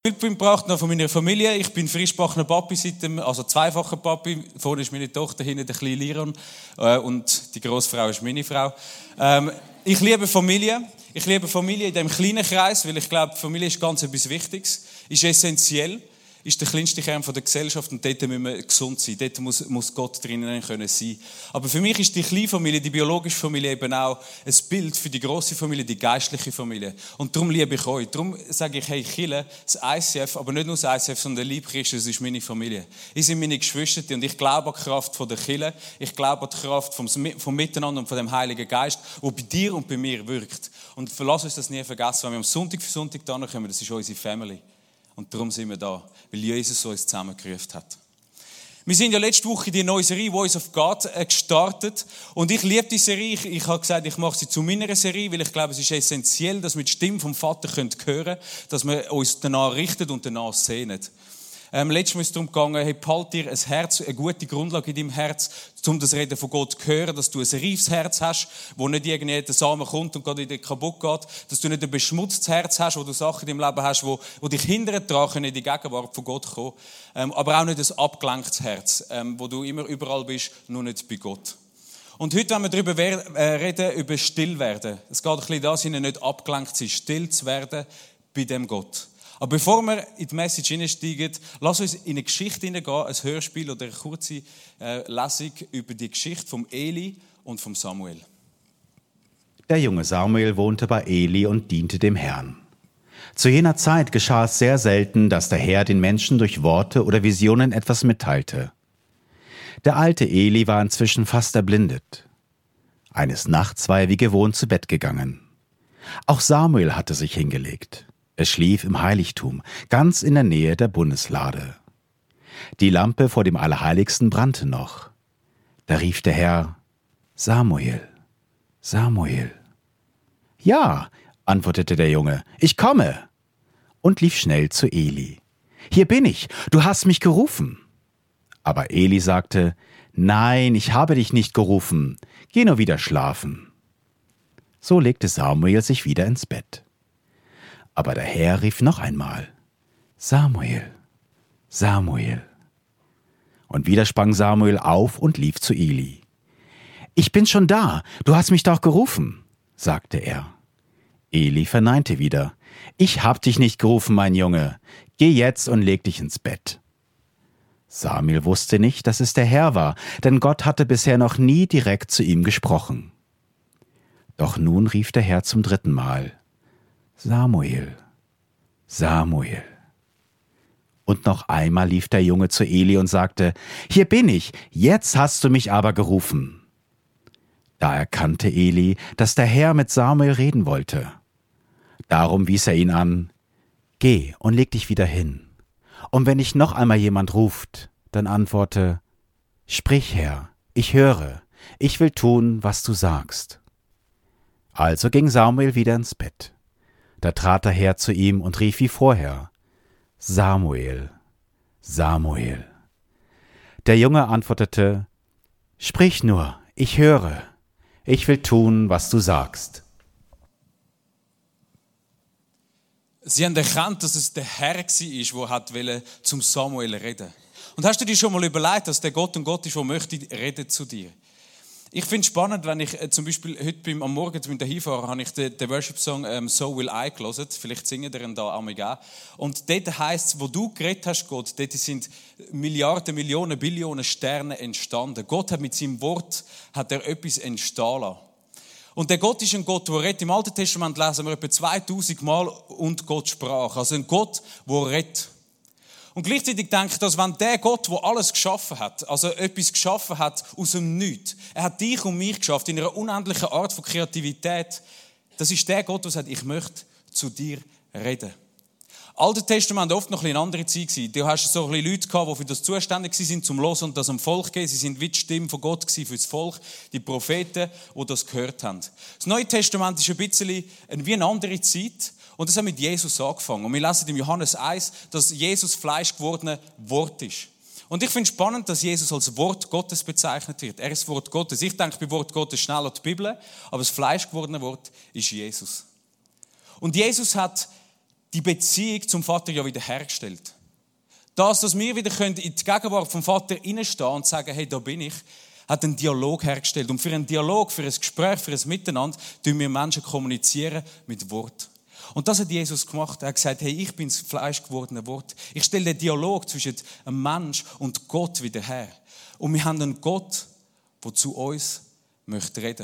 Bild gebracht noch von meiner Familie. Ich bin frischgebackener Papi, also zweifacher Papi. Vorne ist meine Tochter, hinten der kleine Liron. Und die Grossfrau ist meine Frau. Ich liebe Familie. Ich liebe Familie in diesem kleinen Kreis, weil ich glaube, Familie ist ganz etwas Wichtiges. Ist essentiell. Ist der kleinste Kern der Gesellschaft und dort müssen wir gesund sein. Dort muss Gott drinnen können sein. Aber für mich ist die kleine Familie, die biologische Familie eben auch ein Bild für die grosse Familie, die geistliche Familie. Und darum liebe ich euch. Darum sage ich, hey, Kirche, das ICF, aber nicht nur das ICF, sondern der Lieb Christus ist meine Familie. Ihr seid meine Geschwister und ich glaube an die Kraft der Kirche. Ich glaube an die Kraft vom Miteinander und von dem Heiligen Geist, der bei dir und bei mir wirkt. Und lass uns das nie vergessen, wenn wir am Sonntag für Sonntag da kommen, das ist unsere Family. Und darum sind wir da, weil Jesus uns zusammengerufen hat. Wir sind ja letzte Woche in die neue Serie Voice of God gestartet. Und ich liebe die Serie. Ich habe gesagt, ich mache sie zu meiner Serie, weil ich glaube, es ist essentiell, dass wir die Stimme vom Vater hören können, dass wir uns danach richten und danach sehnen. Letztes Mal ist es darum gegangen, hey, behalte dir ein Herz, eine gute Grundlage in deinem Herz, um das Reden von Gott zu hören, dass du ein reifes Herz hast, wo nicht irgendwie der Samen kommt und gerade wieder kaputt geht, dass du nicht ein beschmutztes Herz hast, wo du Sachen in deinem Leben hast, wo dich hindern daran, in die Gegenwart von Gott zu kommen, aber auch nicht ein abgelenktes Herz, wo du immer überall bist, nur nicht bei Gott. Und heute wollen wir darüber reden, über Stillwerden. Es geht ein bisschen darum, dass nicht abgelenkt sind, still zu werden bei dem Gott. Aber bevor wir in die Message hineinsteigen, lass uns in eine Geschichte hineingehen, ein Hörspiel oder eine kurze Lesung über die Geschichte von Eli und von Samuel. Der junge Samuel wohnte bei Eli und diente dem Herrn. Zu jener Zeit geschah es sehr selten, dass der Herr den Menschen durch Worte oder Visionen etwas mitteilte. Der alte Eli war inzwischen fast erblindet. Eines Nachts war er wie gewohnt zu Bett gegangen. Auch Samuel hatte sich hingelegt. Er schlief im Heiligtum, ganz in der Nähe der Bundeslade. Die Lampe vor dem Allerheiligsten brannte noch. Da rief der Herr: Samuel, Samuel. Ja, antwortete der Junge, ich komme, und lief schnell zu Eli. Hier bin ich, du hast mich gerufen. Aber Eli sagte: Nein, ich habe dich nicht gerufen, geh nur wieder schlafen. So legte Samuel sich wieder ins Bett. Aber der Herr rief noch einmal: Samuel, Samuel. Und wieder sprang Samuel auf und lief zu Eli. Ich bin schon da, du hast mich doch gerufen, sagte er. Eli verneinte wieder: Ich hab dich nicht gerufen, mein Junge, geh jetzt und leg dich ins Bett. Samuel wusste nicht, dass es der Herr war, denn Gott hatte bisher noch nie direkt zu ihm gesprochen. Doch nun rief der Herr zum 3. Mal: Samuel, Samuel. Und noch einmal lief der Junge zu Eli und sagte: Hier bin ich, jetzt hast du mich aber gerufen. Da erkannte Eli, dass der Herr mit Samuel reden wollte. Darum wies er ihn an: Geh und leg dich wieder hin. Und wenn dich noch einmal jemand ruft, dann antworte: Sprich, Herr, ich höre, ich will tun, was du sagst. Also ging Samuel wieder ins Bett. Da trat der Herr zu ihm und rief wie vorher: Samuel, Samuel. Der Junge antwortete: Sprich nur, ich höre, ich will tun, was du sagst. Sie haben erkannt, dass es der Herr war, der zum Samuel reden wollte. Und hast du dir schon mal überlegt, dass der Gott ein Gott ist, der möchte reden zu dir? Ich finde es spannend, wenn ich zum Beispiel heute am Morgen mit der Hinfahrer habe ich den Worship-Song «So Will I» gehört. Vielleicht singen wir ihn da auch. Und dort heisst es, wo du geredet hast, Gott, dort sind Milliarden, Millionen, Billionen Sterne entstanden. Gott hat mit seinem Wort etwas entstehen lassen. Und der Gott ist ein Gott, der redet. Im Alten Testament lesen wir etwa 2000 Mal «und Gott sprach». Also ein Gott, der redet. Und gleichzeitig denke ich, dass wenn der Gott, der alles geschaffen hat, also etwas geschaffen hat aus dem Nichts, er hat dich und mich geschaffen in einer unendlichen Art von Kreativität, das ist der Gott, der sagt, ich möchte zu dir reden. Alte Testament war oft noch eine andere Zeit. Du hast so ein bisschen Leute gehabt, die für das zuständig waren, zum Hören und das am Volk geben. Sie sind wie die Stimme von Gott für das Volk, die Propheten, die das gehört haben. Das Neue Testament ist ein bisschen wie eine andere Zeit. Und das hat mit Jesus angefangen. Und wir lesen im Johannes 1, dass Jesus Fleisch gewordene Wort ist. Und ich finde es spannend, dass Jesus als Wort Gottes bezeichnet wird. Er ist das Wort Gottes. Ich denke bei Wort Gottes schnell an die Bibel, aber das Fleisch gewordene Wort ist Jesus. Und Jesus hat die Beziehung zum Vater ja wiederhergestellt. Das, dass wir wieder in die Gegenwart vom Vater hineinstehen und sagen, hey, da bin ich, hat einen Dialog hergestellt. Und für einen Dialog, für ein Gespräch, für ein Miteinander, tun wir Menschen kommunizieren mit Wort. Und das hat Jesus gemacht. Er hat gesagt, hey, ich bin das fleischgewordene Wort. Ich stelle den Dialog zwischen einem Mensch und Gott wieder her. Und wir haben einen Gott, der zu uns möchte reden.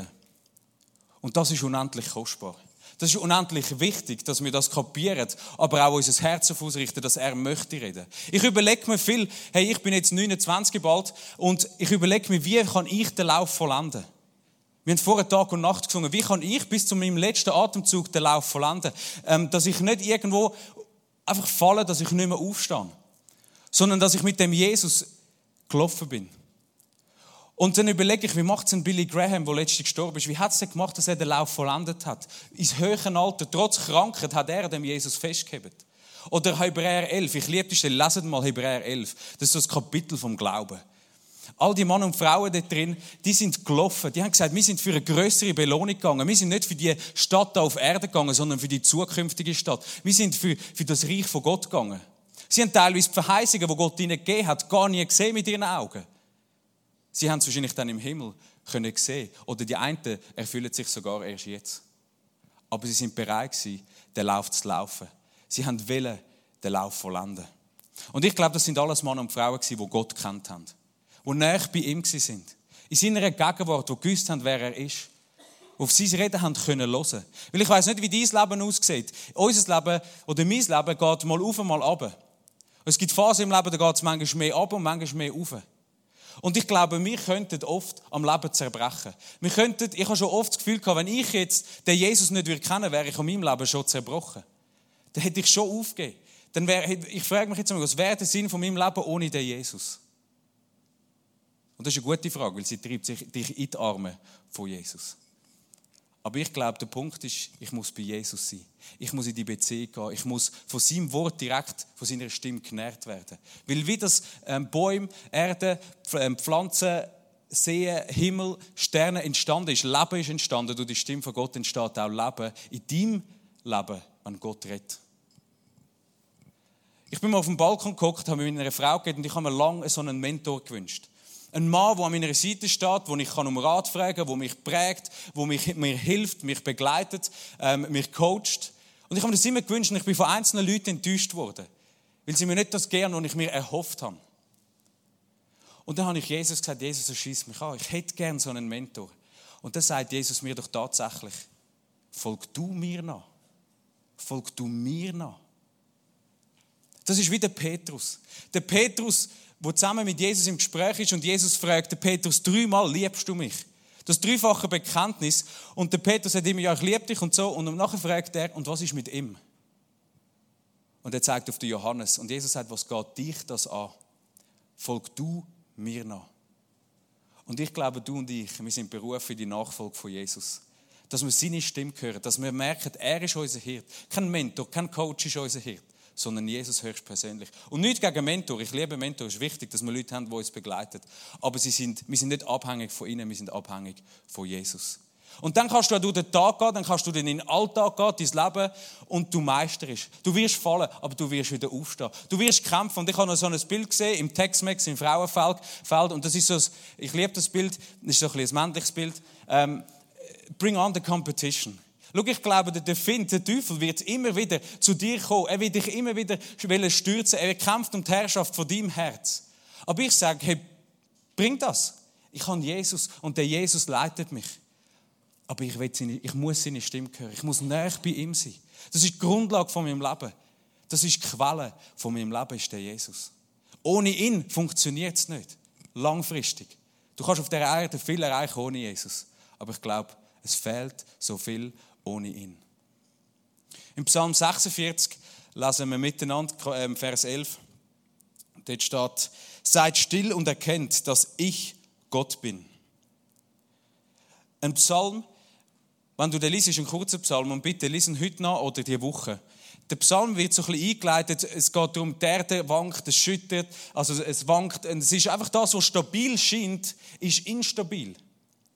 Und das ist unendlich kostbar. Das ist unendlich wichtig, dass wir das kapieren, aber auch unser Herz auf ausrichten, dass er möchte reden. Ich überlege mir viel, hey, ich bin jetzt 29 bald und ich überlege mir, wie kann ich den Lauf vollenden? Wir haben vorher Tag und Nacht gesungen, wie kann ich bis zu meinem letzten Atemzug den Lauf vollenden? Dass ich nicht irgendwo einfach falle, dass ich nicht mehr aufstehe, sondern dass ich mit dem Jesus gelaufen bin. Und dann überlege ich, wie macht es ein Billy Graham, der letztens gestorben ist, wie hat es denn gemacht, dass er den Lauf vollendet hat? Ins höheren Alter, trotz Krankheit, hat er dem Jesus festgehalten. Oder Hebräer 11, ich liebe die Stelle, leset mal Hebräer 11, das ist so das Kapitel vom Glauben. All die Männer und Frauen dort drin, die sind gelaufen, die haben gesagt, wir sind für eine grössere Belohnung gegangen, wir sind nicht für die Stadt da auf Erde gegangen, sondern für die zukünftige Stadt. Wir sind für das Reich von Gott gegangen. Sie haben teilweise die Verheißungen, die Gott ihnen gegeben hat, gar nie gesehen mit ihren Augen. Sie haben es wahrscheinlich dann im Himmel können sehen. Oder die einen erfüllen sich sogar erst jetzt. Aber sie sind bereit gewesen, den Lauf zu laufen. Sie wollten den Lauf vollenden. Und ich glaube, das sind alles Männer und Frauen gewesen, die Gott gekannt haben. Die nahe bei ihm waren. In seiner Gegenwart, die gewusst haben, wer er ist. Die auf sein Reden haben können hören. Weil ich weiss nicht, wie dein Leben aussieht. Unser Leben oder mein Leben geht mal auf und mal runter. Es gibt Phasen im Leben, da geht es manchmal mehr runter und manchmal mehr rauf. Und ich glaube, wir könnten oft am Leben zerbrechen. Ich habe schon oft das Gefühl gehabt, wenn ich jetzt den Jesus nicht kennen würde, wäre ich an meinem Leben schon zerbrochen. Dann hätte ich schon aufgegeben. Ich frage mich jetzt mal, was wäre der Sinn von meinem Leben ohne den Jesus? Und das ist eine gute Frage, weil sie treibt dich in die Arme von Jesus. Aber ich glaube, der Punkt ist, ich muss bei Jesus sein. Ich muss in die Beziehung gehen. Ich muss von seinem Wort direkt, von seiner Stimme genährt werden. Weil wie das Bäume, Erde, Pflanzen, See, Himmel, Sterne entstanden ist, Leben ist entstanden, durch die Stimme von Gott entsteht auch Leben in deinem Leben, wenn Gott redet. Ich bin mal auf dem Balkon geguckt, habe mit einer Frau geredet und ich habe mir lange so einen Mentor gewünscht. Ein Mann, der an meiner Seite steht, wo ich um Rat fragen kann, der mich prägt, der mir hilft, mich begleitet, mich coacht. Und ich habe mir das immer gewünscht und ich bin von einzelnen Leuten enttäuscht worden, weil sie mir nicht das gern, was ich mir erhofft habe. Und dann habe ich Jesus gesagt, Jesus, so schiess mich an, ich hätte gern so einen Mentor. Und dann sagt Jesus mir doch tatsächlich, folg du mir nach. Folg du mir nach. Das ist wie der Petrus. Der Petrus, der zusammen mit Jesus im Gespräch ist und Jesus fragt den Petrus 3-mal, liebst du mich? Das dreifache Bekenntnis. Und der Petrus sagt immer, ja, ich liebe dich und so. Und nachher fragt er, und was ist mit ihm? Und er zeigt auf den Johannes. Und Jesus sagt, was geht dich das an? Folg du mir nach. Und ich glaube, du und ich, wir sind berufen in die Nachfolge von Jesus. Dass wir seine Stimme hören, dass wir merken, er ist unser Hirt. Kein Mentor, kein Coach ist unser Hirt, sondern Jesus höchstpersönlich. Und nicht gegen Mentor. Ich liebe Mentor. Es ist wichtig, dass wir Leute haben, die uns begleiten. Aber wir sind nicht abhängig von ihnen, wir sind abhängig von Jesus. Und dann kannst du durch den Tag gehen, dann kannst du in den Alltag gehen, dein Leben, und du meisterst. Du wirst fallen, aber du wirst wieder aufstehen. Du wirst kämpfen. Und ich habe noch so ein Bild gesehen im Tex-Mex, im Frauenfeld. Und das ist so, ich liebe das Bild, das ist so ein bisschen ein männliches Bild. Bring on the competition. Schau, ich glaube, der Teufel wird immer wieder zu dir kommen. Er wird dich immer wieder stürzen. Er kämpft um die Herrschaft von deinem Herz. Aber ich sage, hey, bring das. Ich habe Jesus und der Jesus leitet mich. Aber ich muss seine Stimme hören. Ich muss näher bei ihm sein. Das ist die Grundlage von meinem Leben. Das ist die Quelle von meinem Leben, ist der Jesus. Ohne ihn funktioniert es nicht. Langfristig. Du kannst auf dieser Erde viel erreichen ohne Jesus. Aber ich glaube, es fehlt so viel ohne ihn. Im Psalm 46 lesen wir miteinander, Vers 11. Dort steht, seid still und erkennt, dass ich Gott bin. Ein Psalm, wenn du den liest, ist ein kurzer Psalm, und bitte lesen heute nach oder die Woche. Der Psalm wird so ein bisschen eingeleitet, es geht darum, die Erde wankt, es schüttert, also es wankt, es ist einfach das, was stabil scheint, ist instabil.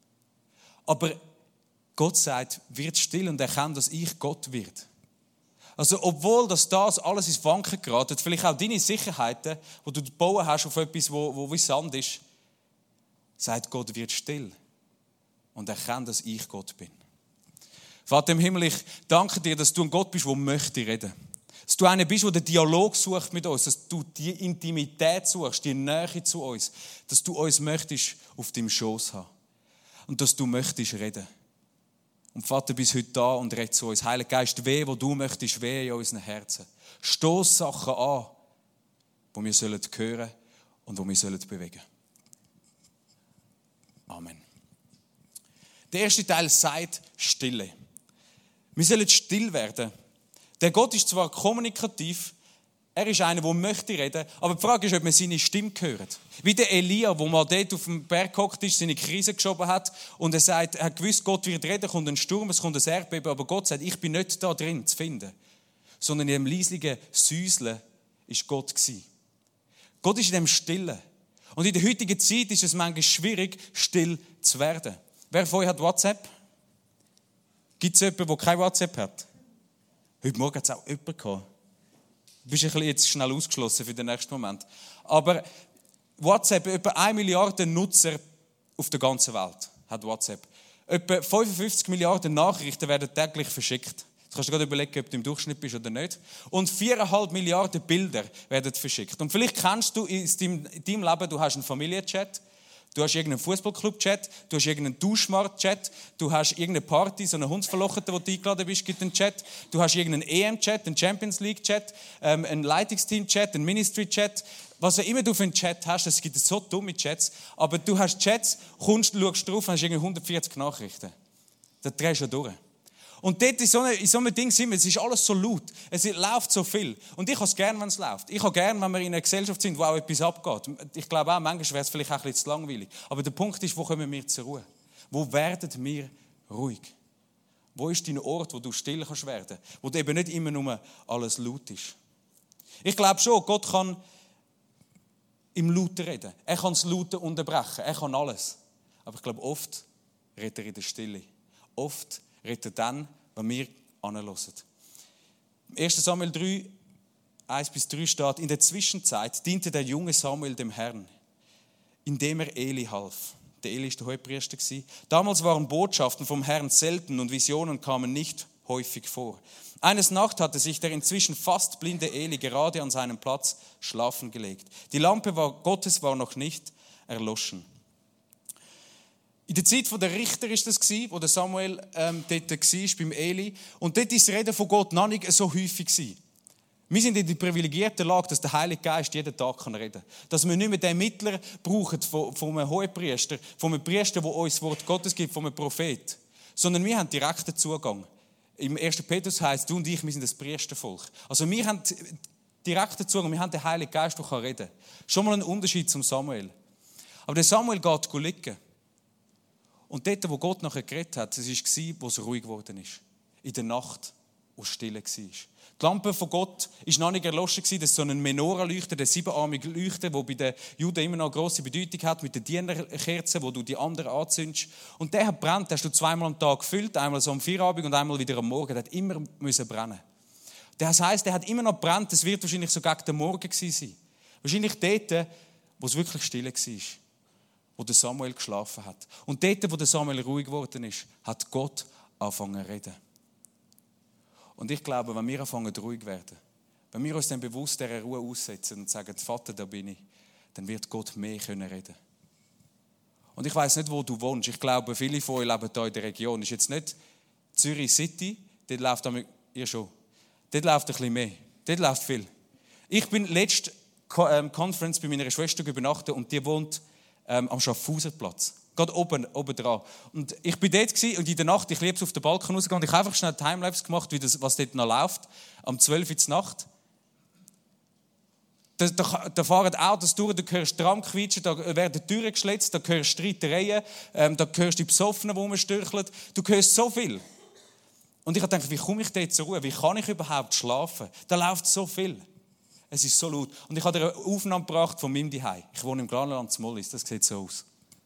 Aber Gott sagt, wird still und erkennt, dass ich Gott wird. Also obwohl das alles ins Wanken geraten, vielleicht auch deine Sicherheiten, die du gebaut hast auf etwas, wo wie Sand ist, sagt Gott, wird still und erkennt, dass ich Gott bin. Vater im Himmel, ich danke dir, dass du ein Gott bist, der möchte reden. Dass du einer bist, der den Dialog sucht mit uns, dass du die Intimität suchst, die Nähe zu uns, dass du uns möchtest auf deinem Schoß haben und dass du möchtest reden. Und Vater, bist heute da und red zu uns. Heiliger Geist, weh, wo du möchtest, weh in unseren Herzen. Stoß Sachen an, die wir hören sollen und die wir bewegen sollen. Amen. Der erste Teil sagt Stille. Wir sollen still werden. Der Gott ist zwar kommunikativ, er ist einer, der möchte reden, aber die Frage ist, ob man seine Stimme hört. Wie der Elia, der mal dort auf dem Berg gehockt ist, seine Krise geschoben hat und er hat gewusst, Gott wird reden, kommt ein Sturm, es kommt ein Erdbeben, aber Gott sagt, ich bin nicht da drin zu finden, sondern in dem leislichen Säuseln ist Gott gewesen. Gott ist in dem Stillen. Und in der heutigen Zeit ist es manchmal schwierig, still zu werden. Wer von euch hat WhatsApp? Gibt es jemanden, der kein WhatsApp hat? Heute Morgen hat es auch jemanden gehabt. Du bist ein bisschen jetzt schnell ausgeschlossen für den nächsten Moment. Aber WhatsApp, etwa 1 Milliarde Nutzer auf der ganzen Welt hat WhatsApp. Etwa 55 Milliarden Nachrichten werden täglich verschickt. Du kannst dir gerade überlegen, ob du im Durchschnitt bist oder nicht. Und 4,5 Milliarden Bilder werden verschickt. Und vielleicht kennst du in deinem Leben, du hast einen Familienchat, du hast irgendeinen Fußballclub-Chat, du hast irgendeinen Duschmart-Chat, du hast irgendeine Party, so eine Hundsverlochete, wo du eingeladen bist, gibt einen Chat, du hast irgendeinen EM-Chat, einen Champions League-Chat, einen Leitungsteam-Chat, einen Ministry-Chat, was auch immer du für einen Chat hast, es gibt so dumme Chats, aber du hast Chats, schaust drauf und hast irgendwie 140 Nachrichten. Da drehst du durch. Und dort in so einem Ding sind wir, es ist alles so laut, es läuft so viel. Und ich habe es gerne, wenn es läuft. Ich habe gerne, wenn wir in einer Gesellschaft sind, wo auch etwas abgeht. Ich glaube auch, manchmal wäre es vielleicht auch ein bisschen zu langweilig. Aber der Punkt ist, wo kommen wir zur Ruhe? Wo werden wir ruhig? Wo ist dein Ort, wo du still kannst werden? Wo eben nicht immer nur alles laut ist. Ich glaube schon, Gott kann im Lauten reden. Er kann das Lauten unterbrechen. Er kann alles. Aber ich glaube, oft redet er in der Stille. Oft redet er dann, wenn wir anhören. 1. Samuel 3, 1-3 steht, in der Zwischenzeit diente der junge Samuel dem Herrn, indem er Eli half. Der Eli war der Hohepriester. Damals waren Botschaften vom Herrn selten und Visionen kamen nicht häufig vor. Eines Nachts hatte sich der inzwischen fast blinde Eli gerade an seinem Platz schlafen gelegt. Die Lampe Gottes war noch nicht erloschen. In der Zeit der Richter war das, wo der Samuel dort war, beim Eli. Und dort war das Reden von Gott noch nicht so häufig. Wir sind in der privilegierten Lage, dass der Heilige Geist jeden Tag reden kann. Dass wir nicht mehr den Mittler brauchen von einem Hohepriester, von einem Priester, der uns das Wort Gottes gibt, von einem Prophet. Sondern wir haben direkten Zugang. Im 1. Petrus heisst, du und ich, wir sind das Priestervolk. Also wir haben direkten Zugang, wir haben den Heiligen Geist, der reden kann. Schon mal ein Unterschied zum Samuel. Aber der Samuel geht liegen. Und dort, wo Gott nachher geredet hat, das war, wo es ruhig geworden ist. In der Nacht, wo es still war. Die Lampe von Gott war noch nicht erloschen. Das ist so ein Menorah-Leuchter, der 7-armige Leuchter, der bei den Juden immer noch eine grosse Bedeutung hat, mit den Dienerkerzen, wo du die anderen anzündest. Und der hat brennt, den hast du 2-mal am Tag gefüllt, einmal so am Feierabend und einmal wieder am Morgen. Der hat immer brennen. Das heisst, der hat immer noch brennt, das wird wahrscheinlich so gegen den Morgen gewesen sein. Wahrscheinlich dort, wo es wirklich still war. Wo der Samuel geschlafen hat. Und dort, wo der Samuel ruhig geworden ist, hat Gott angefangen zu reden. Und ich glaube, wenn wir anfangen ruhig zu werden, wenn wir uns dann bewusst dieser Ruhe aussetzen und sagen, Vater, da bin ich, dann wird Gott mehr reden können. Und ich weiss nicht, wo du wohnst. Ich glaube, viele von euch leben hier in der Region. Das ist jetzt nicht Zürich City, dort läuft ihr schon. Dort läuft ein bisschen mehr. Dort läuft viel. Ich bin letzte Conference bei meiner Schwester übernachtet und die wohnt am Schaffhauserplatz. Gerade oben dran. Und ich bin dort und in der Nacht, ich liebe es, auf den Balkon rausgegangen. Ich habe einfach schnell Timelapse gemacht, was dort noch läuft. Am 12 Uhr Nacht. Da fahren Autos durch, da hörst du Tram quietschen, da werden Türen geschlitzt, da hörst du Streitereien, da hörst du die Besoffenen, die rumstürcheln. Du hörst so viel. Und ich habe gedacht, wie komme ich dort zur Ruhe? Wie kann ich überhaupt schlafen? Da läuft so viel. Es ist so laut. Und ich habe dir eine Aufnahme gebracht von meinem Zuhause. Ich wohne im Glarnerland zu Mollis. Das sieht so aus.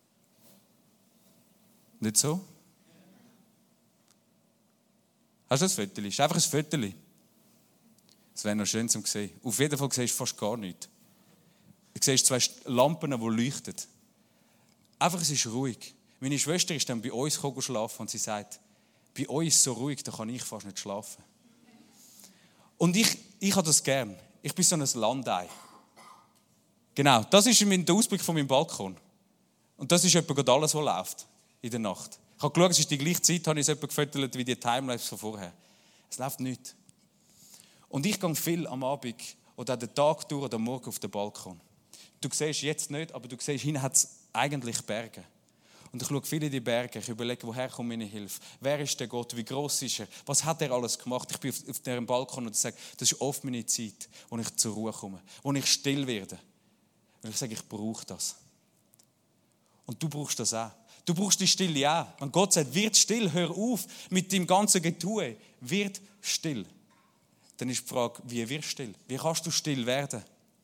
Nicht so? Hast du das Foto? Das ist einfach ein Foto. Das wäre noch schön zu sehen. Auf jeden Fall siehst du fast gar nichts. Du siehst zwei Lampen, die leuchten. Einfach, es ist ruhig. Meine Schwester ist dann bei uns schlafen und sie sagt, bei uns ist es so ruhig, da kann ich fast nicht schlafen. Und ich habe das gern. Ich bin so ein Landei. Genau, das ist der Ausblick von meinem Balkon. Und das ist etwa alles, was läuft in der Nacht. Ich habe geschaut, es ist die gleiche Zeit, habe ich es etwa gefüttert wie die Timelapse von vorher. Es läuft nichts. Und ich gehe viel am Abend oder den Tag durch oder am Morgen auf den Balkon. Du siehst jetzt nicht, aber du siehst, hinten hat es eigentlich Berge. Und ich schaue viel in die Berge, ich überlege, woher kommt meine Hilfe? Wer ist der Gott? Wie gross ist er? Was hat er alles gemacht? Ich bin auf diesem Balkon und sage, das ist oft meine Zeit, wo ich zur Ruhe komme, wo ich still werde. Und ich sage, ich brauche das. Und du brauchst das auch. Du brauchst die Stille auch. Wenn Gott sagt, wird still, hör auf mit dem ganzen Getue, wird still. Dann ist die Frage, wie wirst du still? Wie kannst du still werden?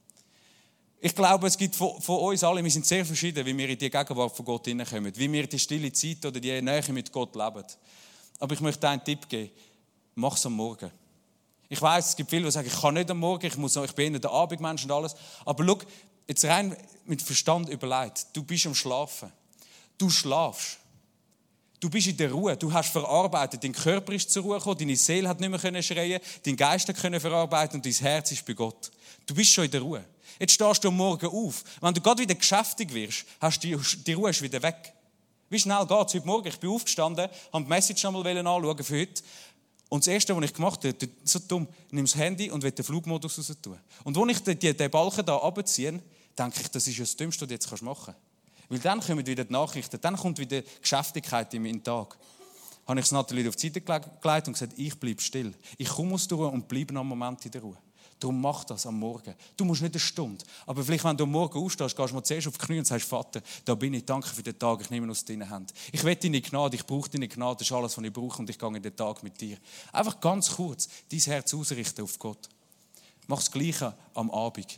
Ich glaube, es gibt von uns alle, wir sind sehr verschieden, wie wir in die Gegenwart von Gott hineinkommen, wie wir die stille Zeit oder die Nähe mit Gott leben. Aber ich möchte dir einen Tipp geben, mach es am Morgen. Ich weiss, es gibt viele, die sagen, ich kann nicht am Morgen, ich bin eher der Abendmensch und alles. Aber schau, jetzt rein mit Verstand überlegt, du bist am Schlafen. Du schlafst. Du bist in der Ruhe, du hast verarbeitet, dein Körper ist zur Ruhe gekommen, deine Seele hat nicht mehr schreien, dein Geist hat verarbeiten und dein Herz ist bei Gott. Du bist schon in der Ruhe. Jetzt stehst du am Morgen auf. Wenn du gerade wieder geschäftig wirst, hast du die Ruhe ist wieder weg. Wie schnell geht es heute Morgen? Ich bin aufgestanden, habe die Message einmal anschauen für heute. Und das Erste, was ich gemacht habe, so dumm, ich nehme das Handy und will den Flugmodus raus tun. Und als ich den Balken hier runterziehe, denke ich, das ist ja das Dümmste, was du jetzt machen kannst. Weil dann kommen wieder die Nachrichten, dann kommt wieder Geschäftigkeit in meinen Tag. Habe ich es natürlich auf die Seite gelegt und gesagt, ich bleibe still. Ich komme aus der Ruhe und bleibe einen Moment in der Ruhe. Darum mach das am Morgen. Du musst nicht eine Stunde. Aber vielleicht, wenn du am Morgen aufstehst, gehst du mal zuerst auf die Knie und sagst, Vater, da bin ich, danke für den Tag, ich nehme ihn aus deinen Händen. Ich will deine Gnade, ich brauche deine Gnade, das ist alles, was ich brauche und ich gehe in den Tag mit dir. Einfach ganz kurz dein Herz ausrichten auf Gott. Mach das Gleiche am Abend.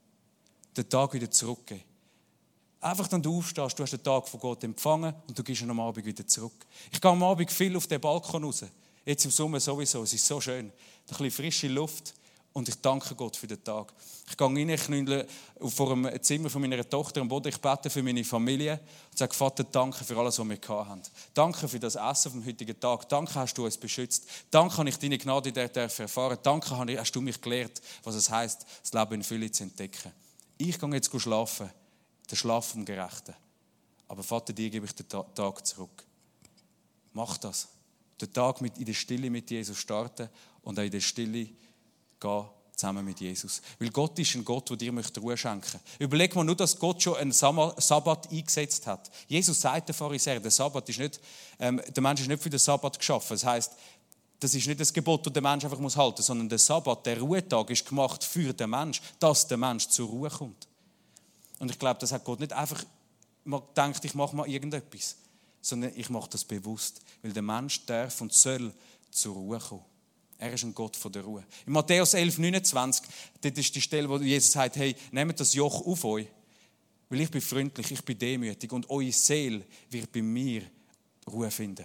Den Tag wieder zurückgeben. Einfach, wenn du aufstehst, du hast den Tag von Gott empfangen und du gehst ihn am Abend wieder zurück. Ich gehe am Abend viel auf den Balkon raus. Jetzt im Sommer sowieso, es ist so schön. Ein bisschen frische Luft. Und ich danke Gott für den Tag. Ich gehe rein, ich knündle vor dem Zimmer von meiner Tochter am Boden. Ich bete für meine Familie und sage, Vater, danke für alles, was wir gehabt haben. Danke für das Essen vom heutigen Tag. Danke, hast du uns beschützt. Danke, habe ich deine Gnade erfahren. Danke, hast du mich gelehrt, was es heisst, das Leben in Fülle zu entdecken. Ich gehe jetzt schlafen, den Schlaf vom Gerechten. Aber Vater, dir gebe ich den Tag zurück. Mach das. Den Tag in der Stille mit Jesus starten und auch in der Stille gehen zusammen mit Jesus. Weil Gott ist ein Gott, der dir Ruhe schenken möchte. Überleg mal nur, dass Gott schon einen Sabbat eingesetzt hat. Jesus sagt den Pharisäern, der Mensch ist nicht für den Sabbat geschaffen. Das heisst, das ist nicht das Gebot, das der Mensch einfach halten muss, sondern der Sabbat, der Ruhetag, ist gemacht für den Mensch, dass der Mensch zur Ruhe kommt. Und ich glaube, das hat Gott nicht einfach gedacht, ich mache mal irgendetwas, sondern ich mache das bewusst, weil der Mensch darf und soll zur Ruhe kommen. Er ist ein Gott von der Ruhe. In Matthäus 11,29, dort ist die Stelle, wo Jesus sagt, hey, nehmt das Joch auf euch, weil ich bin freundlich, ich bin demütig und eure Seele wird bei mir Ruhe finden.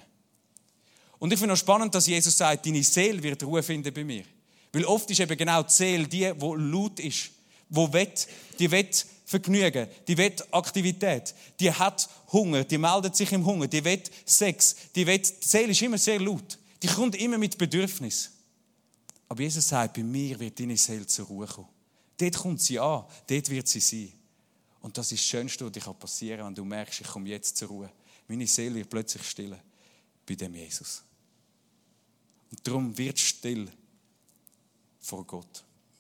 Und ich finde es spannend, dass Jesus sagt, deine Seele wird Ruhe finden bei mir. Weil oft ist eben genau die Seele die laut ist, die will Vergnügen, die will Aktivität, die hat Hunger, die meldet sich im Hunger, die will Sex, die Seele ist immer sehr laut, die kommt immer mit Bedürfnis. Aber Jesus sagt, bei mir wird deine Seele zur Ruhe kommen. Dort kommt sie an, dort wird sie sein. Und das ist das Schönste, was dir passieren kann, wenn du merkst, ich komme jetzt zur Ruhe. Meine Seele wird plötzlich still bei dem Jesus. Und darum wird still vor Gott.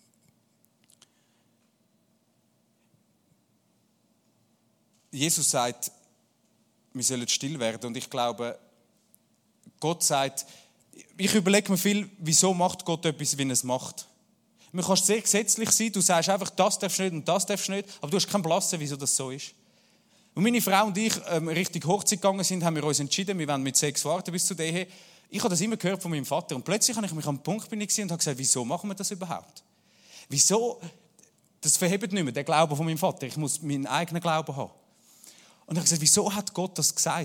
Jesus sagt, wir sollen still werden. Und ich glaube, Gott sagt, ich überlege mir viel, wieso macht Gott etwas, wie er es macht. Man kann sehr gesetzlich sein, du sagst einfach, das darfst du nicht und das darfst du nicht, aber du hast keinen Blassen, wieso das so ist. Und meine Frau und ich Richtung Hochzeit gegangen sind, haben wir uns entschieden, wir wollen mit Sex warten bis zu der Ehe. Ich habe das immer gehört von meinem Vater und plötzlich habe ich mich am Punkt und habe gesagt, wieso machen wir das überhaupt? Wieso? Das verhebt nicht mehr, der Glaube von meinem Vater. Ich muss meinen eigenen Glauben haben. Und ich habe gesagt, wieso hat Gott das gesagt?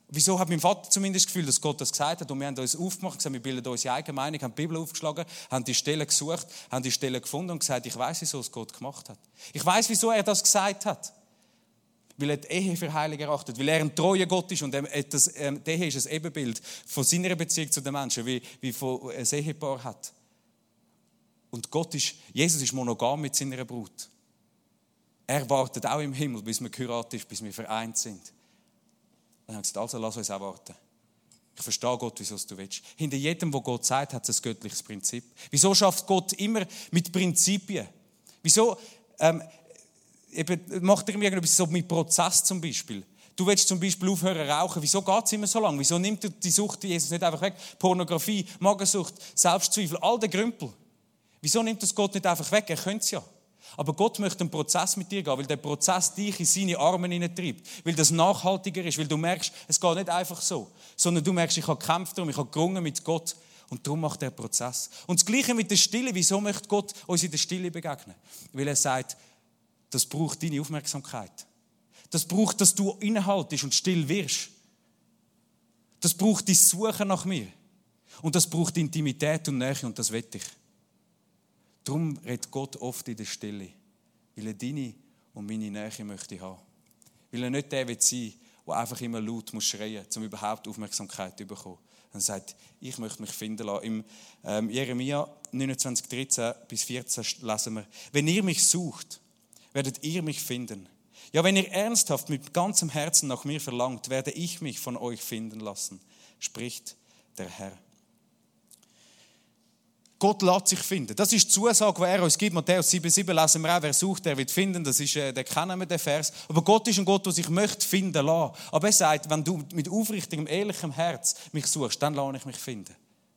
Wieso hat mein Vater zumindest das Gefühl, dass Gott das gesagt hat? Und wir haben uns aufgemacht, gesagt, wir bilden unsere eigene Meinung, haben die Bibel aufgeschlagen, haben die Stellen gesucht, haben die Stellen gefunden und gesagt, ich weiss, wieso es Gott gemacht hat. Ich weiss, wieso er das gesagt hat. Weil er die Ehe für heilig erachtet, weil er ein treuer Gott ist und die Ehe ist ein Ebenbild von seiner Beziehung zu den Menschen, wie von ein Ehepaar hat. Und Jesus ist monogam mit seiner Brut. Er wartet auch im Himmel, bis wir geheiratet ist, bis wir vereint sind. Dann haben sie gesagt, also lass uns auch warten. Ich verstehe Gott, wieso du willst. Hinter jedem, was Gott sagt, hat es ein göttliches Prinzip. Wieso schafft Gott immer mit Prinzipien? Wieso macht er immer irgendetwas so mit Prozess zum Beispiel? Du willst zum Beispiel aufhören rauchen. Wieso geht es immer so lange? Wieso nimmt er die Sucht Jesus nicht einfach weg? Pornografie, Magersucht, Selbstzweifel, all der Grümpel. Wieso nimmt das Gott nicht einfach weg? Er könnte es ja. Aber Gott möchte einen Prozess mit dir gehen, weil der Prozess dich in seine Arme hineintreibt. Weil das nachhaltiger ist, weil du merkst, es geht nicht einfach so, sondern du merkst, ich habe gekämpft darum, ich habe gerungen mit Gott und darum macht der Prozess. Und das Gleiche mit der Stille. Wieso möchte Gott uns in der Stille begegnen? Weil er sagt, das braucht deine Aufmerksamkeit. Das braucht, dass du innehaltest und still wirst. Das braucht dein Suchen nach mir. Und das braucht Intimität und Nähe und das will ich. Darum redet Gott oft in der Stille, weil er deine und meine Nähe möchte haben. Weil er nicht der will sein, der einfach immer laut muss schreien muss, um überhaupt Aufmerksamkeit zu bekommen. Er sagt, ich möchte mich finden lassen. Im Jeremia 29, 13 bis 14 lesen wir, wenn ihr mich sucht, werdet ihr mich finden. Ja, wenn ihr ernsthaft mit ganzem Herzen nach mir verlangt, werde ich mich von euch finden lassen, spricht der Herr. Gott lässt sich finden. Das ist die Zusage, die er uns gibt. Matthäus 7,7 lesen wir auch. Wer sucht, der wird finden. Das ist, den kennen wir, den Vers. Aber Gott ist ein Gott, der sich möchte finden lassen. Aber er sagt, wenn du mit aufrichtigem, ehrlichem Herz mich suchst, dann lasse ich mich finden.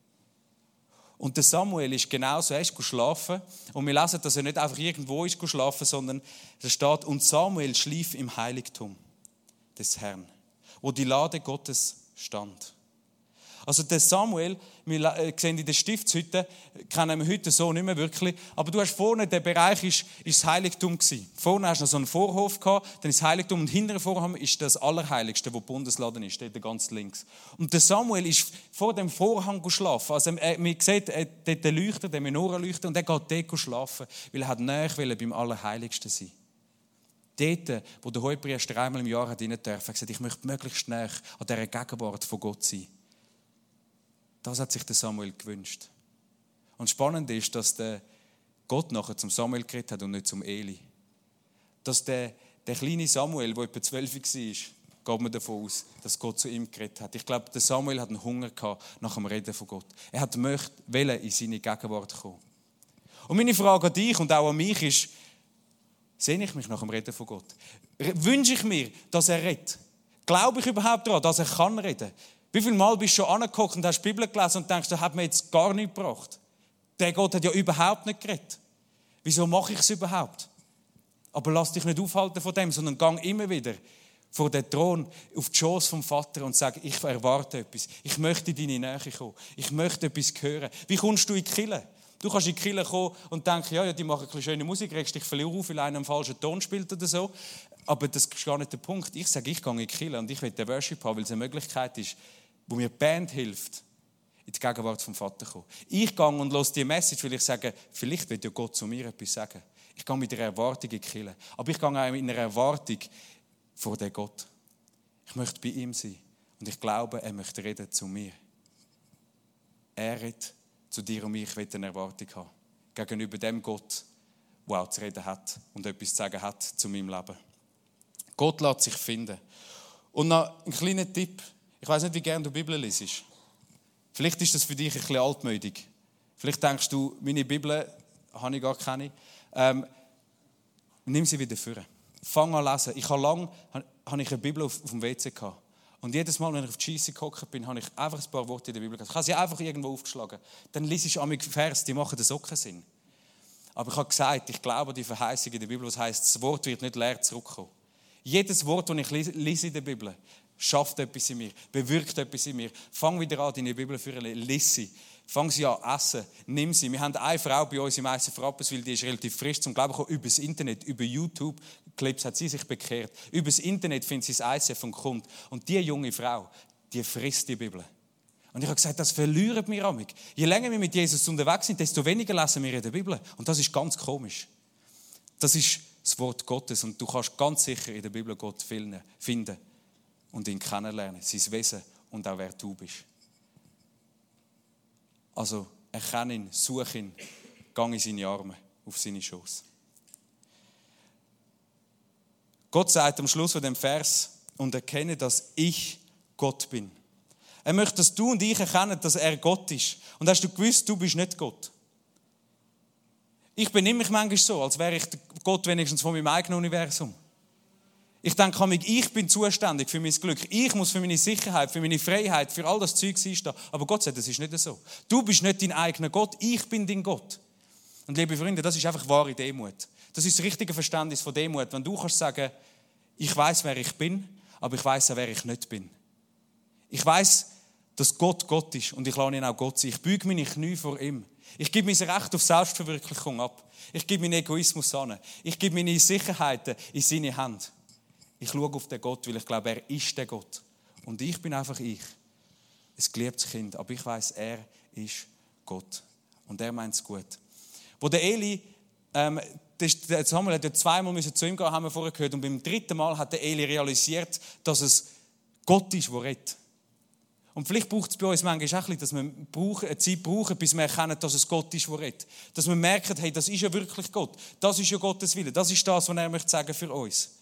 Und der Samuel ist genauso. Er ist geschlafen. Und wir lesen, dass er nicht einfach irgendwo ist geschlafen, sondern da steht, und Samuel schlief im Heiligtum des Herrn, wo die Lade Gottes stand. Also der Samuel, wir sehen in der Stiftshütte, kennen wir heute so nicht mehr wirklich, aber du hast vorne, der Bereich ist das Heiligtum gewesen. Vorne hast du noch so einen Vorhof gehabt, dann ist das Heiligtum und hinter dem Vorhof ist das Allerheiligste, wo die Bundeslade ist, dort ganz links. Und der Samuel ist vor dem Vorhang geschlafen. Also man sieht dort den Leuchter, den Menorrenleuchter, und er geht dort schlafen, weil er hat näher beim Allerheiligsten sein. Dort, wo der Hohepriester einmal im Jahr rein durfte, hat gesagt, ich möchte möglichst näher an dieser Gegenwart von Gott sein. Das hat sich der Samuel gewünscht. Und spannend ist, dass der Gott nachher zum Samuel geredet hat und nicht zum Eli. Dass der kleine Samuel, der etwa 12 war, geht man davon aus, dass Gott zu ihm geredet hat. Ich glaube, der Samuel hat einen Hunger gehabt nach dem Reden von Gott. Er hat wollte in seine Gegenwart kommen. Und meine Frage an dich und auch an mich ist, sehne ich mich nach dem Reden von Gott? Wünsche ich mir, dass er redet? Glaube ich überhaupt daran, dass er kann reden? Wie viele Mal bist du schon angeguckt und hast die Bibel gelesen und denkst, das hat mir jetzt gar nichts gebracht? Der Gott hat ja überhaupt nicht geredet. Wieso mache ich es überhaupt? Aber lass dich nicht aufhalten von dem, sondern gang immer wieder vor den Thron auf die Schoß vom Vater und sag, ich erwarte etwas. Ich möchte in deine Nähe kommen. Ich möchte etwas hören. Wie kommst du in die Kirche? Du kannst in die Kirche kommen und denken, ja, die machen ein bisschen schöne Musik, regst dich vielleicht auf, weil einer einen falschen Ton spielt oder so. Aber das ist gar nicht der Punkt. Ich sage, ich gehe in die Kirche und ich will den Worship haben, weil es eine Möglichkeit ist, wo mir die Band hilft, in die Gegenwart vom Vater zu kommen. Ich gehe und höre die Message, weil ich sage, vielleicht will ja Gott zu mir etwas sagen. Ich gehe mit einer Erwartung in die Kirche. Aber ich gehe auch mit einer Erwartung vor den Gott. Ich möchte bei ihm sein. Und ich glaube, er möchte reden zu mir. Er redet zu dir und mir. Ich will eine Erwartung haben. Gegenüber dem Gott, der auch zu reden hat und etwas zu sagen hat zu meinem Leben. Gott lässt sich finden. Und noch ein kleiner Tipp. Ich weiss nicht, wie gerne du Bibel liest. Vielleicht ist das für dich ein bisschen altmüdig. Vielleicht denkst du, meine Bibel habe ich gar keine. Nimm sie wieder vor. Fang an lesen. Ich habe lange eine Bibel auf dem WC gehabt. Und jedes Mal, wenn ich auf die Scheisse gehockt bin, habe ich einfach ein paar Worte in der Bibel gehabt. Ich habe sie einfach irgendwo aufgeschlagen. Dann liest ich einmal Vers, die machen den Sockensinn. Aber ich habe gesagt, ich glaube an die Verheißung in der Bibel, was heisst, das Wort wird nicht leer zurückkommen. Jedes Wort, das ich lese in der Bibel, schafft etwas in mir, bewirkt etwas in mir. Fang wieder an, deine Bibel zu lesen. Fang sie an essen, nimm sie. Wir haben eine Frau bei uns im ICF Rapperswil, die ist relativ frisch zum Glauben gekommen, über das Internet, über YouTube-Clips hat sie sich bekehrt. Über das Internet findet sie das ICF und kommt. Und diese junge Frau, die frisst die Bibel. Und ich habe gesagt, das verlieren wir amig. Je länger wir mit Jesus unterwegs sind, desto weniger lesen wir in der Bibel. Und das ist ganz komisch. Das ist das Wort Gottes und du kannst ganz sicher in der Bibel Gott finden und ihn kennenlernen, sein Wesen und auch wer du bist. Also erkenne ihn, suche ihn, geh in seine Arme, auf seine Schoß. Gott sagt am Schluss von dem Vers, und erkenne, dass ich Gott bin. Er möchte, dass du und ich erkennen, dass er Gott ist. Und hast du gewusst, du bist nicht Gott? Ich benehme mich manchmal so, als wäre ich Gott wenigstens von meinem eigenen Universum. Ich denke, ich bin zuständig für mein Glück. Ich muss für meine Sicherheit, für meine Freiheit, für all das Zeug einstehen. Aber Gott sagt, das ist nicht so. Du bist nicht dein eigener Gott, ich bin dein Gott. Und liebe Freunde, das ist einfach wahre Demut. Das ist das richtige Verständnis von Demut. Wenn du kannst sagen, ich weiß, wer ich bin, aber ich weiß auch, wer ich nicht bin. Ich weiß, dass Gott Gott ist und ich lasse ihn auch Gott sein. Ich beuge meine Knie vor ihm. Ich gebe mein Recht auf Selbstverwirklichung ab. Ich gebe meinen Egoismus an. Ich gebe meine Sicherheiten in seine Hände. Ich schaue auf den Gott, weil ich glaube, er ist der Gott. Und ich bin einfach ich. Ein geliebtes Kind. Aber ich weiß, er ist Gott. Und er meint es gut. Wo der Eli, Samuel hat ja zweimal zu ihm gehen, haben wir vorher gehört. Und beim dritten Mal hat der Eli realisiert, dass es Gott ist, der rettet. Und vielleicht braucht es bei uns manchmal auch ein bisschen, dass wir eine Zeit brauchen, bis wir erkennen, dass es Gott ist, der rettet. Dass wir merken, hey, das ist ja wirklich Gott. Das ist ja Gottes Wille. Das ist das, was er möchte sagen für uns.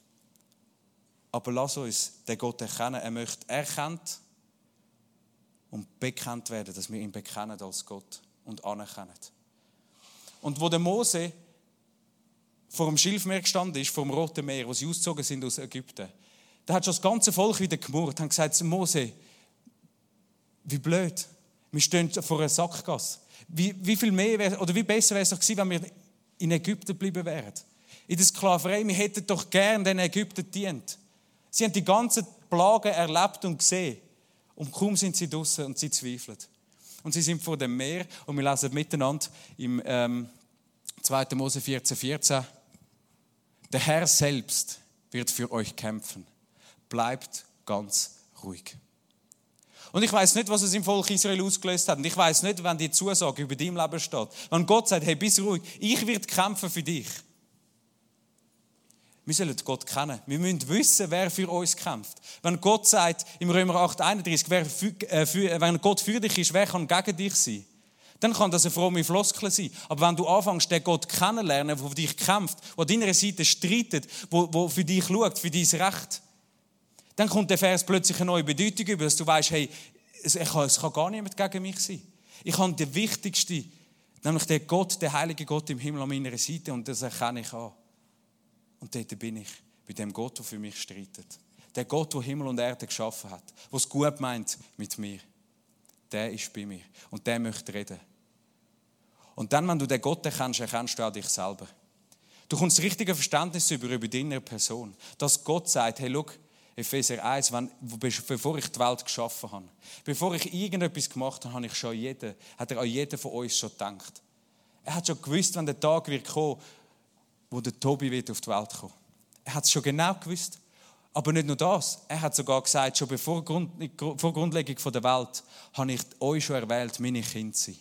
Aber lass uns den Gott erkennen. Er möchte erkannt und bekannt werden, dass wir ihn bekennen als Gott und anerkennen. Und wo der Mose vor dem Schilfmeer gestanden ist, vor dem Roten Meer, wo sie ausgezogen sind aus Ägypten, da hat schon das ganze Volk wieder gemurrt, haben gesagt, Mose, wie blöd, wir stehen vor einer Sackgasse. Wie viel mehr oder wie besser wäre es doch gewesen, wenn wir in Ägypten geblieben wären. In der Sklaverei, wir hätten doch gern den Ägyptern gedient. Sie haben die ganzen Plagen erlebt und gesehen. Und kaum sind sie draussen und sie zweifeln. Und sie sind vor dem Meer und wir lesen miteinander im 2. Mose 14,14. Der Herr selbst wird für euch kämpfen. Bleibt ganz ruhig. Und ich weiß nicht, was es im Volk Israel ausgelöst hat. Und ich weiß nicht, wenn die Zusage über dein Leben steht. Wenn Gott sagt, hey, bist ruhig, ich werde kämpfen für dich. Wir sollen Gott kennen. Wir müssen wissen, wer für uns kämpft. Wenn Gott sagt, im Römer 8,31, wenn Gott für dich ist, wer kann gegen dich sein? Dann kann das eine fromme Floskel sein. Aber wenn du anfängst, den Gott kennenlernen, der für dich kämpft, der an deiner Seite streitet, der für dich schaut, für dein Recht, dann kommt der Vers plötzlich eine neue Bedeutung über, dass du weißt, hey, es kann gar niemand gegen mich sein. Ich habe den Wichtigsten, nämlich den Gott, den heiligen Gott im Himmel an meiner Seite und das erkenne ich an. Und dort bin ich, bei dem Gott, der für mich streitet. Der Gott, der Himmel und Erde geschaffen hat, der es gut meint mit mir. Der ist bei mir und der möchte reden. Und dann, wenn du den Gott erkennst, erkennst du auch dich selber. Du kommst das richtige Verständnis über deine Person. Dass Gott sagt, hey, schau, Epheser 1, bevor ich die Welt geschaffen habe, bevor ich irgendetwas gemacht habe, hat er an jeden von uns schon gedacht. Er hat schon gewusst, wenn der Tag wird kommen, wo der Tobi wird auf die Welt kommen. Er hat es schon genau gewusst. Aber nicht nur das. Er hat sogar gesagt, schon vor Grundlegung der Welt habe ich euch schon erwählt, meine Kinder zu sein.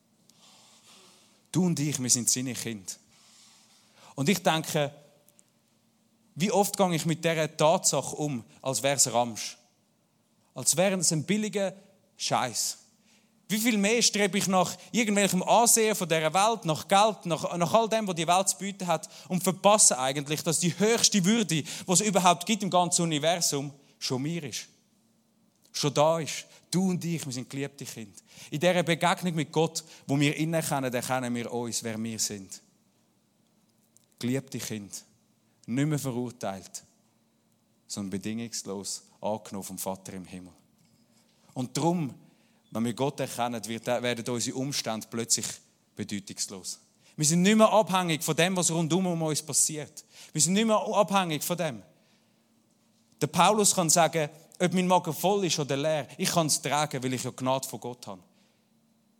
Du und ich, wir sind seine Kinder. Und ich denke, wie oft gehe ich mit dieser Tatsache um, als wäre es Ramsch. Als wäre es ein billiger Scheiß. Wie viel mehr strebe ich nach irgendwelchem Ansehen von dieser Welt, nach Geld, nach all dem, was die Welt zu bieten hat und verpasse eigentlich, dass die höchste Würde, die es überhaupt gibt im ganzen Universum, schon mir ist. Schon da ist. Du und ich, wir sind geliebte Kinder. In dieser Begegnung mit Gott, wo wir ihn erkennen wir uns, wer wir sind. Geliebte Kinder. Nicht mehr verurteilt, sondern bedingungslos angenommen vom Vater im Himmel. Und darum, wenn wir Gott erkennen, werden unsere Umstände plötzlich bedeutungslos. Wir sind nicht mehr abhängig von dem, was rundum um uns passiert. Wir sind nicht mehr abhängig von dem. Der Paulus kann sagen, ob mein Magen voll ist oder leer, ich kann es tragen, weil ich ja Gnade von Gott habe.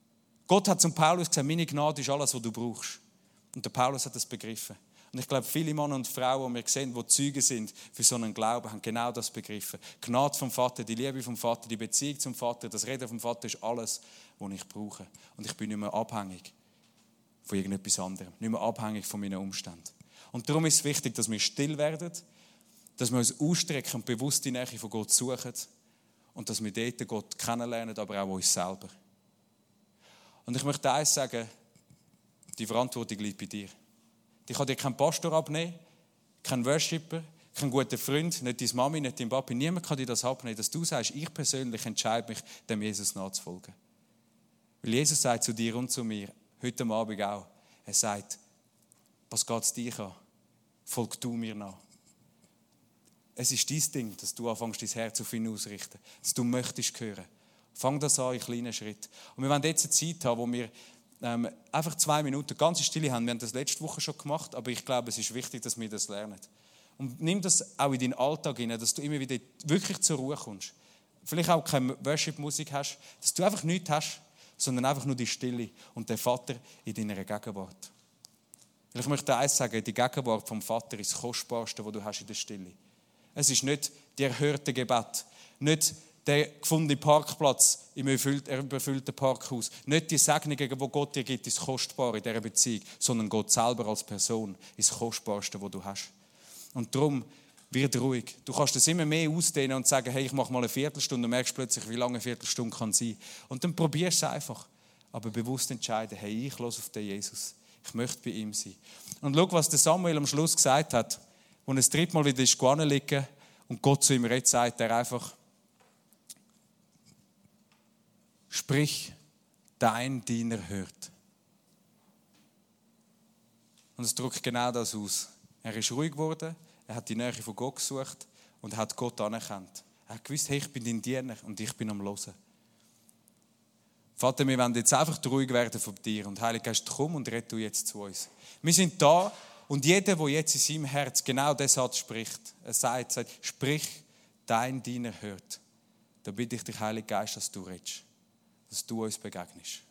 Gott hat zum Paulus gesagt, meine Gnade ist alles, was du brauchst. Und der Paulus hat das begriffen. Und ich glaube, viele Männer und Frauen, die wir sehen, die Zeugen sind für so einen Glauben, haben genau das begriffen. Die Gnade vom Vater, die Liebe vom Vater, die Beziehung zum Vater, das Reden vom Vater ist alles, was ich brauche. Und ich bin nicht mehr abhängig von irgendetwas anderem, nicht mehr abhängig von meinen Umständen. Und darum ist es wichtig, dass wir still werden, dass wir uns ausstrecken und bewusst die Nähe von Gott suchen und dass wir dort Gott kennenlernen, aber auch uns selber. Und ich möchte eins sagen, die Verantwortung liegt bei dir. Ich kann dir keinen Pastor abnehmen, keinen Worshipper, keinen guten Freund, nicht deine Mami, nicht dein Papi. Niemand kann dir das abnehmen, dass du sagst, ich persönlich entscheide mich, dem Jesus nachzufolgen. Weil Jesus sagt zu dir und zu mir, heute Abend auch, er sagt, was geht es dich an? Folg du mir nach. Es ist dein Ding, dass du anfängst, dein Herz auf ihn ausrichten, dass du möchtest hören. Fang das an in kleinen Schritten. Und wir wollen jetzt eine Zeit haben, wo wir einfach 2 Minuten ganz Stille haben. Wir haben das letzte Woche schon gemacht, aber ich glaube, es ist wichtig, dass wir das lernen. Und nimm das auch in deinen Alltag hinein, dass du immer wieder wirklich zur Ruhe kommst. Vielleicht auch keine Worship-Musik hast, dass du einfach nichts hast, sondern einfach nur die Stille und den Vater in deiner Gegenwart. Weil ich möchte eins sagen, die Gegenwart vom Vater ist das Kostbarste, was du hast in der Stille. Es ist nicht die erhörte Gebet, nicht der gefundene Parkplatz im überfüllten Parkhaus, nicht die Segnungen, die Gott dir gibt, ist das Kostbare in dieser Beziehung, sondern Gott selber als Person ist das Kostbarste, was du hast. Und darum, wird ruhig. Du kannst das immer mehr ausdehnen und sagen, hey, ich mache mal eine Viertelstunde und merkst plötzlich, wie lange eine Viertelstunde kann sein. Und dann probierst du es einfach. Aber bewusst entscheiden, hey, ich höre auf den Jesus. Ich möchte bei ihm sein. Und schau, was der Samuel am Schluss gesagt hat, als er das 3. Mal wieder ist liegen und Gott zu ihm redet, sagt er einfach, sprich, dein Diener hört. Und es drückt genau das aus. Er ist ruhig geworden, er hat die Nähe von Gott gesucht und er hat Gott anerkannt. Er hat gewusst, hey, ich bin dein Diener und ich bin am Hören. Vater, wir wollen jetzt einfach ruhig werden von dir und Heiliger Geist, komm und rette du jetzt zu uns. Wir sind da und jeder, der jetzt in seinem Herz genau das Satz spricht, er sagt, sprich, dein Diener hört. Da bitte ich dich, Heiliger Geist, dass du redest, dass du uns begegnest.